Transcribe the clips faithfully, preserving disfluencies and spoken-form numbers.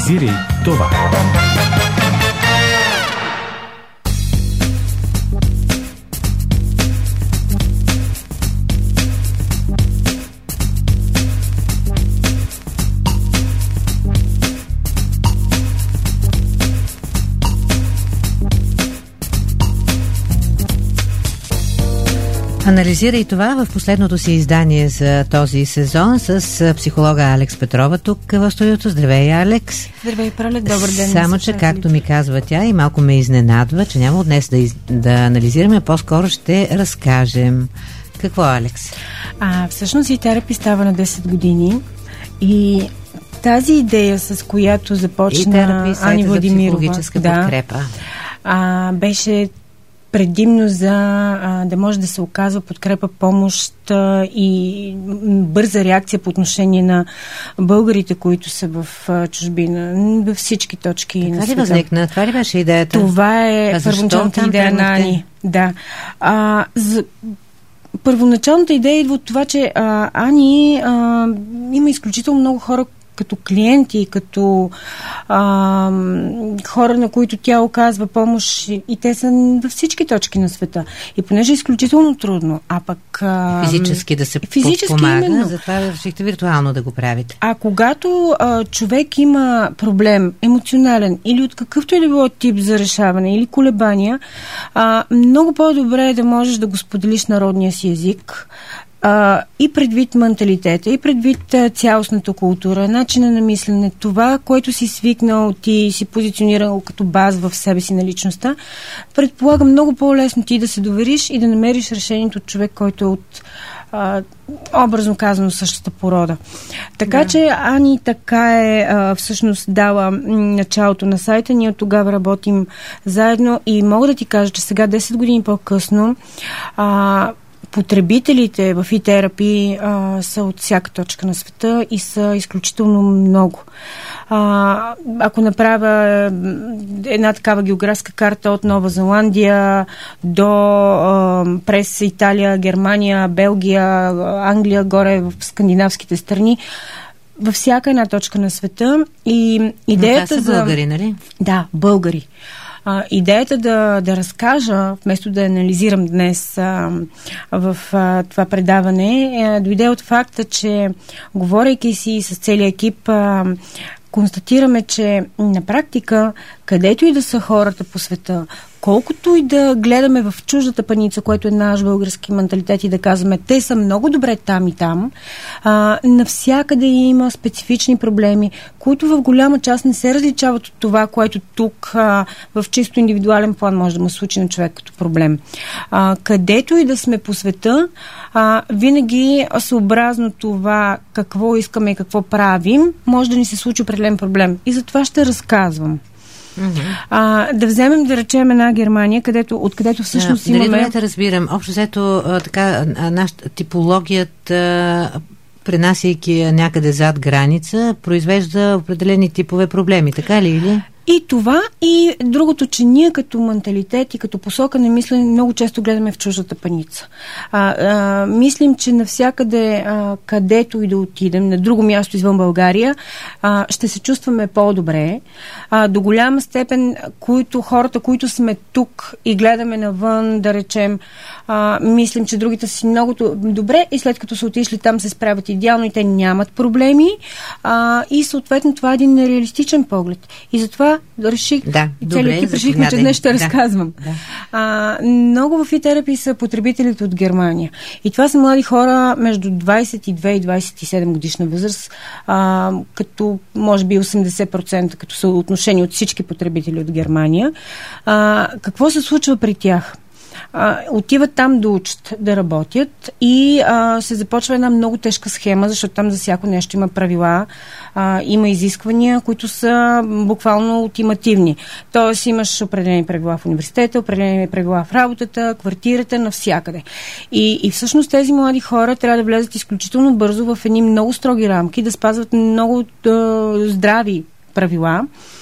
Анализирай това. Анализира и това в последното си издание за този сезон с психолога Алекс Петрова тук в студиото. Здравей, Алекс. Здравей, Пролет, добър ден. Само, че както ми казва тя и малко ме изненадва, че няма днес да, из... да анализираме, по-скоро ще разкажем. Какво, Алекс? А, всъщност и терапи става на десет години и тази идея, с която започна Ани Владимирова, психологическа да, подкрепа, а, беше предимно за а, да може да се оказва подкрепа, помощ а, и бърза реакция по отношение на българите, които са в а, чужбина, във всички точки така на света. Така ли възникна? Това ли беше идеята? Това е първоначалната идея на Ани. Да. А, за... Първоначалната идея идва от това, че а, Ани а, има изключително много хора, като клиенти, като а, хора, на които тя оказва помощ, и, и те са във всички точки на света. И понеже е изключително трудно, а пък... А, физически да се физически подпомага, именно. затова решихте виртуално да го правите. А когато а, човек има проблем, емоционален или от какъвто и да било тип за решаване или колебания, а, много по-добре е да можеш да го споделиш народния си език, Uh, и предвид менталитета, и предвид uh, цялостната култура, начина на мислене, това, което си свикнал, ти си позиционирал като база в себе си на личността, предполага много по-лесно ти да се довериш и да намериш решението от човек, който е от uh, образно казано същата порода. Така да. Че Ани така е uh, всъщност дала началото на сайта. Ние от тогава работим заедно и мога да ти кажа, че сега десет години по-късно uh, потребителите в и-терапи а, са от всяка точка на света и са изключително много. А, ако направя една такава географска карта от Нова Зеландия до а, през Италия, Германия, Белгия, Англия, горе в скандинавските страни, във всяка една точка на света, и идеята това са за... българи, нали? Да, българи. А, идеята да, да разкажа, вместо да анализирам днес а, в а, това предаване, а, дойде от факта, че говорейки си с целия екип, а, констатираме, че на практика, където и да са хората по света, колкото и да гледаме в чуждата паница, което е наш български менталитет, и да казваме, те са много добре там и там, а, навсякъде има специфични проблеми, които в голяма част не се различават от това, което тук а, в чисто индивидуален план може да му случи на човек като проблем. А, където и да сме по света, а, винаги съобразно това какво искаме и какво правим, може да ни се случи определен проблем. И за това ще разказвам. Mm-hmm. А, да вземем, да речем, една Германия, където, откъдето всъщност да, имаме... Дали добре да разбирам, общо взето така, нашата типологията, пренасяйки някъде зад граница, произвежда определени типове проблеми, така ли или? И това, и другото, че ние като менталитет и като посока на мислене много често гледаме в чуждата паница. А, а, мислим, че навсякъде, а, където и да отидем, на друго място извън България, а, ще се чувстваме по-добре. А, до голяма степен, които, хората, които сме тук и гледаме навън, да речем, а, мислим, че другите са си много добре, и след като са отишли там, се справят идеално и те нямат проблеми. А, и съответно това е един нереалистичен поглед. И затова реших, да, и целият екип решихме, че днес ще да, разказвам. Да. А, много в и-терапи са потребителите от Германия. И това са млади хора между двайсет и две и двайсет и седем годишна възраст, а, като може би осемдесет процента като съотношение от всички потребители от Германия. А, какво се случва при тях? А, отиват там да учат, да работят, и а, се започва една много тежка схема, защото там за всяко нещо има правила, а, има изисквания, които са буквално ултимативни. Тоест имаш определени правила в университета, определени правила в работата, квартирата, навсякъде. И, и всъщност тези млади хора трябва да влезат изключително бързо в едни много строги рамки, да спазват много да, здрави правила.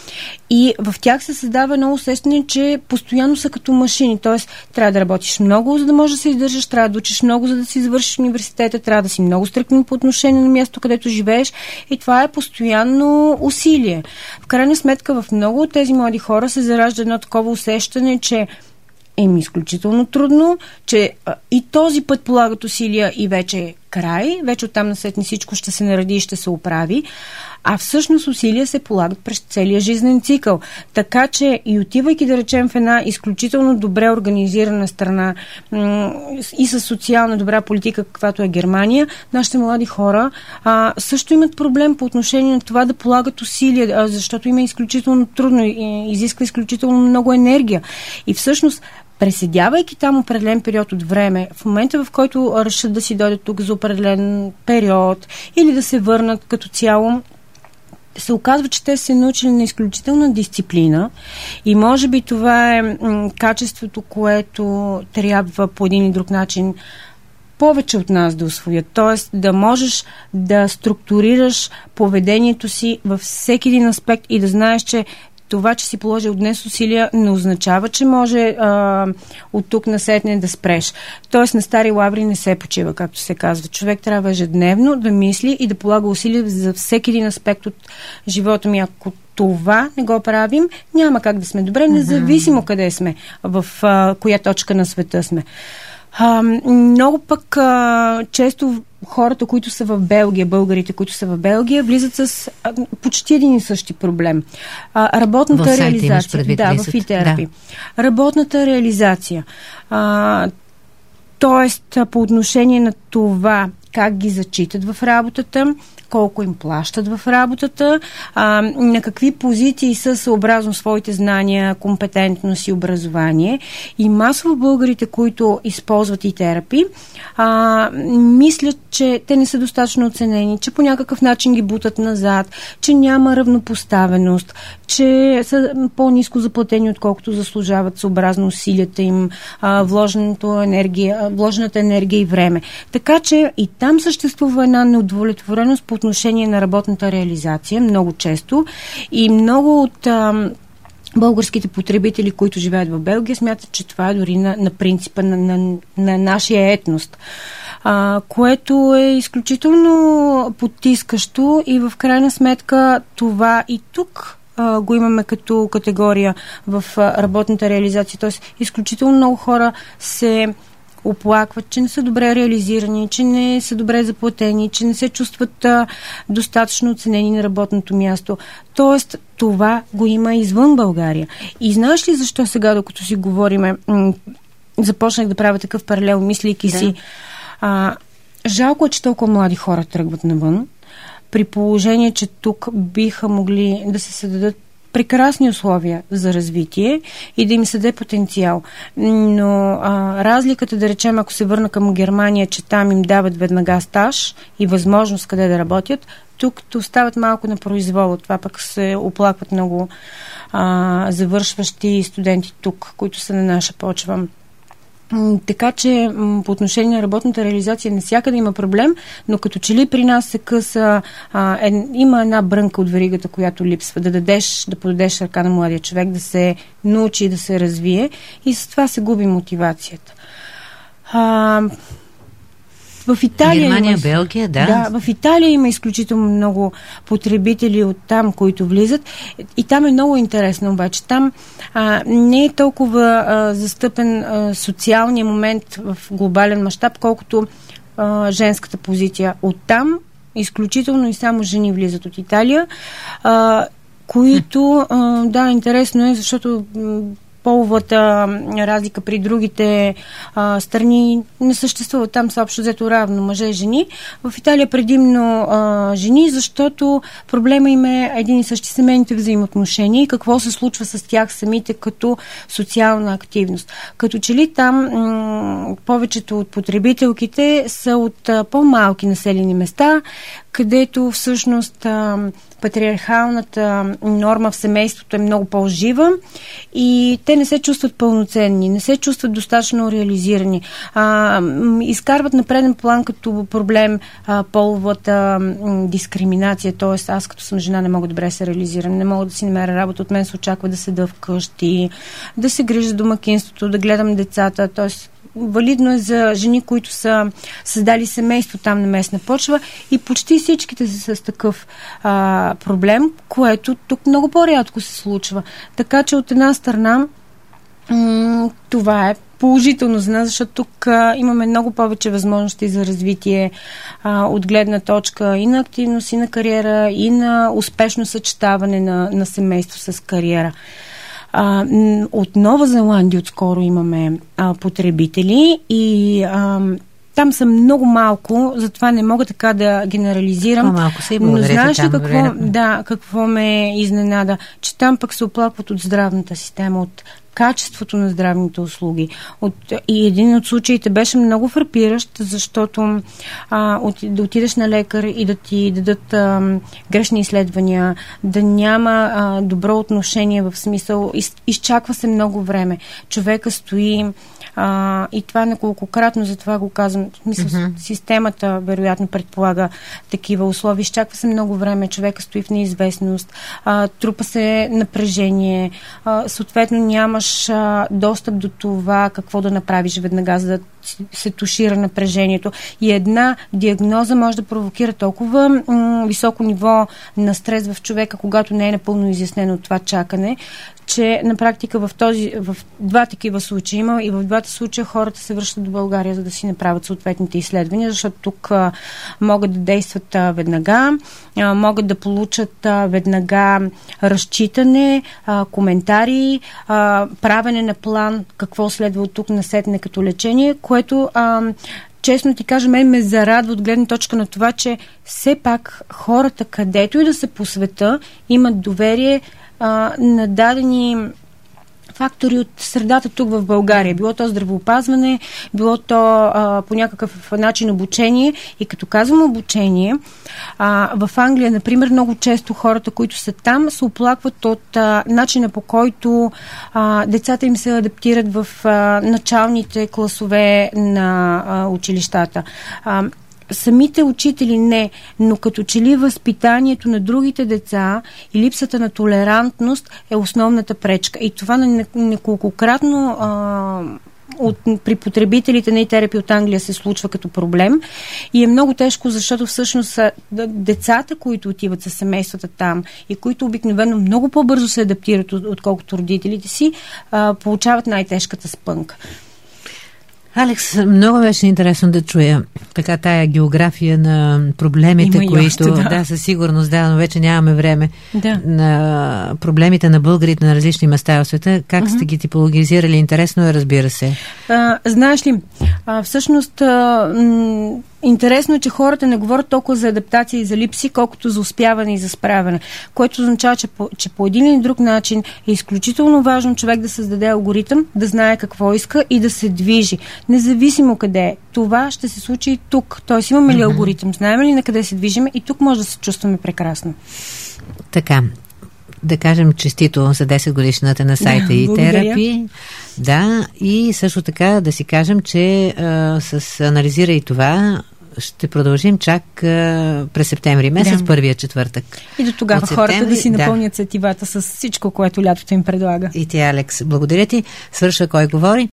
И в тях се създава едно усещане, че постоянно са като машини. Т.е. трябва да работиш много, за да можеш да се издържаш, трябва да учиш много, за да си завършиш университета, трябва да си много стриктен по отношение на място, където живееш. И това е постоянно усилие. В крайна сметка в много от тези млади хора се заражда едно такова усещане, че е ми изключително трудно, че а, и този път полагат усилия и вече е край, вече оттам насетне всичко ще се нареди и ще се оправи, а всъщност усилия се полагат през целия жизнен цикъл. Така че и отивайки да речем в една изключително добре организирана страна м- и с социална добра политика, каквато е Германия, нашите млади хора а, също имат проблем по отношение на това да полагат усилия, а, защото им е изключително трудно и изисква изключително много енергия. И всъщност преседявайки там определен период от време, в момента в който решат да си дойдат тук за определен период или да се върнат като цяло, се оказва, че те се научили на изключителна дисциплина и може би това е м- качеството, което трябва по един или друг начин повече от нас да усвоят. Тоест да можеш да структурираш поведението си във всеки един аспект и да знаеш, че това, че си положил днес усилия, не означава, че може а, от тук насетне да спреш. Тоест на стари лаври не се почива, както се казва. Човек трябва ежедневно да мисли и да полага усилия за всеки един аспект от живота ми. Ако това не го правим, няма как да сме добре, независимо къде сме, в а, коя точка на света сме. А, много пък а, често хората, които са в Белгия, българите, които са в Белгия, влизат с а, почти един и същи проблем. А, работната в реализация. Да, влизат. в и-терапи. Да. Работната реализация. А, тоест, по отношение на това как ги зачитат в работата, колко им плащат в работата, а, на какви позиции са съобразно своите знания, компетентност и образование. И масово българите, които използват и-терапи, а, мислят, че те не са достатъчно оценени, че по някакъв начин ги бутат назад, че няма равнопоставеност, че са по-ниско заплатени, отколкото заслужават съобразно усилията им, а, вложената енергия, вложената енергия и време. Така че и там съществува една неудовлетвореност по отношение на работната реализация, много често. И много от а, българските потребители, които живеят в Белгия, смятат, че това е дори на, на принципа на, на, на нашия етност. А, което е изключително потискащо и в крайна сметка това и тук а, го имаме като категория в а, работната реализация. Тоест, изключително много хора се оплакват, че не са добре реализирани, че не са добре заплатени, че не се чувстват а, достатъчно оценени на работното място. Тоест, това го има извън България. И знаеш ли защо сега, докато си говориме, м- започнах да правя такъв паралел, мислейки да. си, а, жалко е, че толкова млади хора тръгват навън, при положение, че тук биха могли да се създадат прекрасни условия за развитие и да им се даде потенциал. Но а, разликата, да речем, ако се върна към Германия, че там им дават веднага стаж и възможност къде да работят, тук остават малко на произвола. Това пък се оплакват много а, завършващи студенти тук, които са на наша почва. Така че по отношение на работната реализация навсякъде има проблем, но като че ли при нас се къса, а, е, има една брънка от веригата, която липсва, да дадеш, да подадеш ръка на младия човек, да се научи, да се развие и с това се губи мотивацията. А, В Италия Германия, има, Белгия, да. Да, в Италия има изключително много потребители от там, които влизат. И там е много интересно, обаче. Там а, не е толкова а, застъпен а, социалния момент в глобален мащаб, колкото а, женската позиция. Оттам изключително и само жени влизат от Италия, а, които, а, да, интересно е, защото половата разлика при другите а, страни не съществува. Там са общо взето равно мъже и жени. В Италия предимно а, жени, защото проблема им е един и същи, семейните взаимоотношения и какво се случва с тях самите като социална активност. Като че ли там м- повечето от потребителките са от а, по-малки населени места, където всъщност а, патриархалната норма в семейството е много по-жива и те не се чувстват пълноценни, не се чувстват достатъчно реализирани. А, изкарват на преден план като проблем а, половата м, дискриминация, т.е. аз като съм жена не мога добре да се реализирам, не мога да си намеря работа, от мен се очаква да седа вкъщи, да се грижа за домакинството, да гледам децата, т.е. валидно е за жени, които са създали семейство там на местна почва и почти всичките са с такъв а, проблем, което тук много по-рядко се случва. Така че от една страна м- това е положително за нас, защото тук а, имаме много повече възможности за развитие а, от гледна точка и на активност, и на кариера, и на успешно съчетаване на, на семейство с кариера. А, от Нова Зеландия отскоро имаме а, потребители и а, там са много малко, затова не мога така да генерализирам. По-малко са и но знаеш ли там, какво, да, какво ме изненада? Че там пък се оплакват от здравната система, от качеството на здравните услуги. От, и един от случаите беше много фрапиращ, защото а, от, да отидеш на лекар и да ти дадат а, грешни изследвания, да няма а, добро отношение в смисъл, из, изчаква се много време. Човека стои а, и това неколкократно, затова го казвам, мисля, mm-hmm. системата вероятно предполага такива условия. Изчаква се много време, човека стои в неизвестност, а, трупа се напрежение, а, съответно нямаш а, достъп до това какво да направиш веднага, за да се тушира напрежението. И една диагноза може да провокира толкова м- високо ниво на стрес в човека, когато не е напълно изяснено от това чакане, че на практика в, този, в два такива случаи има и в двата случая хората се връщат до България, за да си направят съответните изследвания, защото тук а, могат да действат а, веднага, а, могат да получат а, веднага разчитане, а, коментари, а, правене на план какво следва от тук насетне като лечение, което а, честно ти кажа, мен ме зарадва от гледна точка на това, че все пак хората, където и да се по света, имат доверие а, на дадени фактори от средата тук в България. Било то здравеопазване, било то а, по някакъв начин обучение. И като казвам обучение, а, в Англия, например, много често хората, които са там, се оплакват от а, начина, по който а, децата им се адаптират в а, началните класове на а, училищата. А, Самите учители не, но като че ли възпитанието на другите деца и липсата на толерантност е основната пречка. И това на неколкократно а, от, при потребителите на и-терапи от Англия се случва като проблем и е много тежко, защото всъщност са децата, които отиват със семействата там и които обикновено много по-бързо се адаптират, отколкото родителите си, а, получават най-тежката спънка. Алекс, много беше интересно да чуя така тая география на проблемите, Има които... още, да. да, със сигурност, да, но вече нямаме време. Да. На проблемите на българите на различни места в света. Как uh-huh. сте ги типологизирали? Интересно е, разбира се. А, знаеш ли, а, всъщност а, м- интересно е, че хората не говорят толкова за адаптация и за липси, колкото за успяване и за справяне, което означава, че по, че по един или друг начин е изключително важно човек да създаде алгоритъм, да знае какво иска и да се движи. Независимо къде е. Това ще се случи и тук. Тоест имаме ли mm-hmm. алгоритъм, знаем ли на къде се движиме и тук може да се чувстваме прекрасно. Така, да кажем честито за десет годишната на сайта и-терапи. Да, и също така да си кажем, че а, с анализира и това ще продължим чак а, през септември месец, да. Първия четвъртък. И до тогава хората да си напълнят да. сетивата с всичко, което лятото им предлага. И ти, Алекс, благодаря ти. Свършва Кой говори.